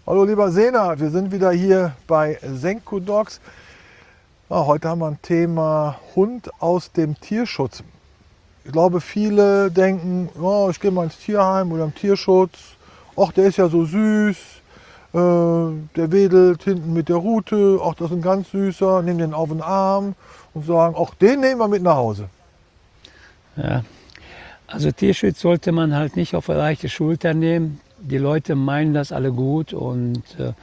Hallo lieber Senat, wir sind wieder hier bei Senko Dogs. Ja, heute haben wir ein Thema Hund aus dem Tierschutz. Ich glaube, viele denken, oh, ich gehe mal ins Tierheim oder im Tierschutz. Ach, der ist ja so süß, der wedelt hinten mit der Rute. Ach, das ist ein ganz süßer, nehmen den auf den Arm und sagen, ach, den nehmen wir mit nach Hause. Ja, also Tierschutz sollte man halt nicht auf eine leichte Schulter nehmen. Die Leute meinen das alle gut und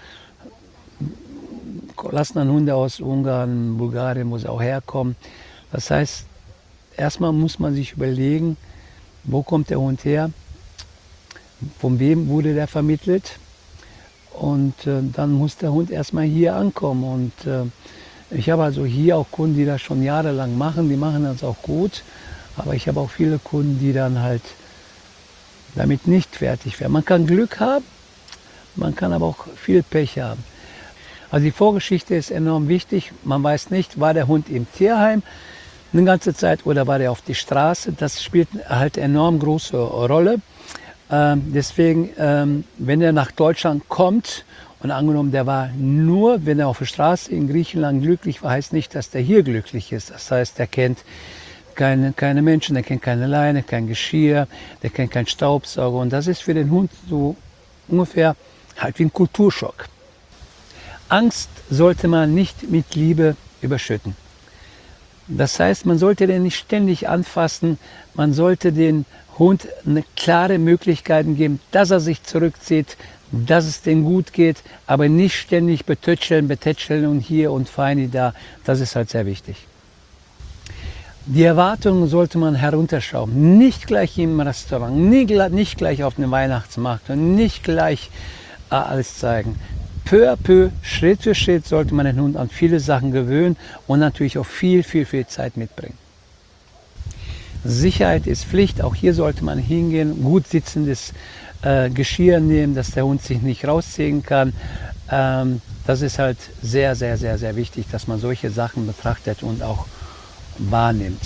lassen dann Hunde aus Ungarn, Bulgarien, wo sie auch herkommen. Das heißt, erstmal muss man sich überlegen, wo kommt der Hund her, von wem wurde der vermittelt, und dann muss der Hund erstmal hier ankommen. Und ich habe also hier auch Kunden, die das schon jahrelang machen, die machen das auch gut, aber ich habe auch viele Kunden, die dann halt damit nicht fertig werden. Man kann Glück haben, man kann aber auch viel Pech haben. Also die Vorgeschichte ist enorm wichtig. Man weiß nicht, war der Hund im Tierheim eine ganze Zeit oder war der auf die Straße. Das spielt halt enorm große Rolle. Deswegen, wenn er nach Deutschland kommt und angenommen, der war nur, wenn er auf der Straße in Griechenland glücklich war, heißt nicht, dass der hier glücklich ist. Das heißt, der kennt keine Menschen, der kennt keine Leine, kein Geschirr, der kennt keinen Staubsauger. Und das ist für den Hund so ungefähr halt wie ein Kulturschock. Angst sollte man nicht mit Liebe überschütten. Das heißt, man sollte den nicht ständig anfassen, man sollte den Hund eine klare Möglichkeit geben, dass er sich zurückzieht, dass es dem gut geht, aber nicht ständig betätscheln und hier und feini da. Das ist halt sehr wichtig. Die Erwartungen sollte man herunterschrauben. Nicht gleich im Restaurant, nicht gleich auf dem Weihnachtsmarkt und nicht gleich alles zeigen. Peu à peu, Schritt für Schritt sollte man den Hund an viele Sachen gewöhnen und natürlich auch viel Zeit mitbringen. Sicherheit ist Pflicht, auch hier sollte man hingehen, gut sitzendes Geschirr nehmen, dass der Hund sich nicht rausziehen kann. Das ist halt sehr wichtig, dass man solche Sachen betrachtet und auch wahrnimmt.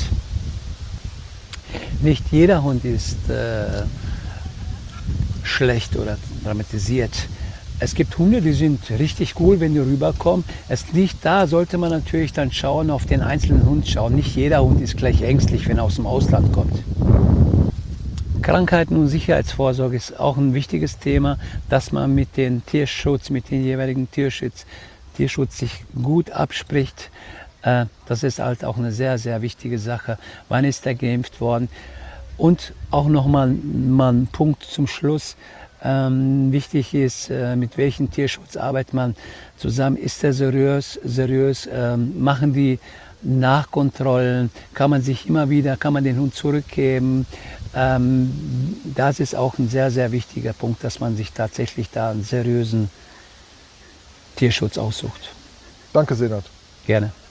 Nicht jeder Hund ist schlecht oder dramatisiert. Es gibt Hunde, die sind richtig cool, wenn die rüberkommen. Es liegt da, sollte man natürlich dann schauen, auf den einzelnen Hund schauen. Nicht jeder Hund ist gleich ängstlich, wenn er aus dem Ausland kommt. Krankheiten und Sicherheitsvorsorge ist auch ein wichtiges Thema, dass man mit den Tierschutz, mit den jeweiligen Tierschutz sich gut abspricht. Das ist halt auch eine sehr wichtige Sache. Wann ist er geimpft worden? Und auch nochmal ein Punkt zum Schluss. Wichtig ist, mit welchem Tierschutz arbeitet man zusammen. Ist er seriös? Machen die Nachkontrollen? Kann man den Hund zurückgeben? Das ist auch ein sehr wichtiger Punkt, dass man sich tatsächlich da einen seriösen Tierschutz aussucht. Danke, Senat. Gerne.